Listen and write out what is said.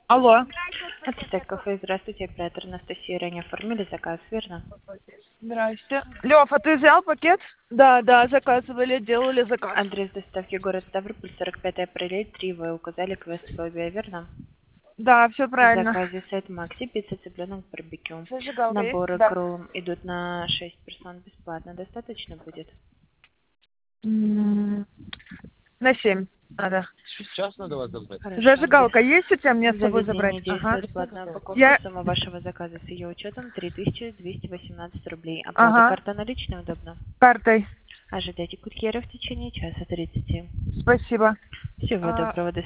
Алло. Ацтек кафе, здравствуйте, оператор Анастасия. Ранее оформили заказ, верно? Здрасте. Лёв, а ты взял пакет? Да, заказывали, делали заказ. Адрес доставки город Ставрополь, 45 апреля, 3. Вы указали квест-фобия, верно? Да, все В правильно. заказе сайт Макси, пицца, цыпленок, барбекю. Зажигалка есть? Наборы Да. кроллом идут на 6 персон бесплатно. Достаточно будет? На 7 надо. Сейчас надо вас забрать. Хорошо. Зажигалка есть у тебя мне с В собой забрать? заведении Ага. действует платная упаковка. Я... Сумма вашего заказа с ее учетом 3218 рублей. Оплата Ага. карта наличная удобно? Картой. Ожидайте курьера в течение часа 30. Спасибо. Всего А, доброго. До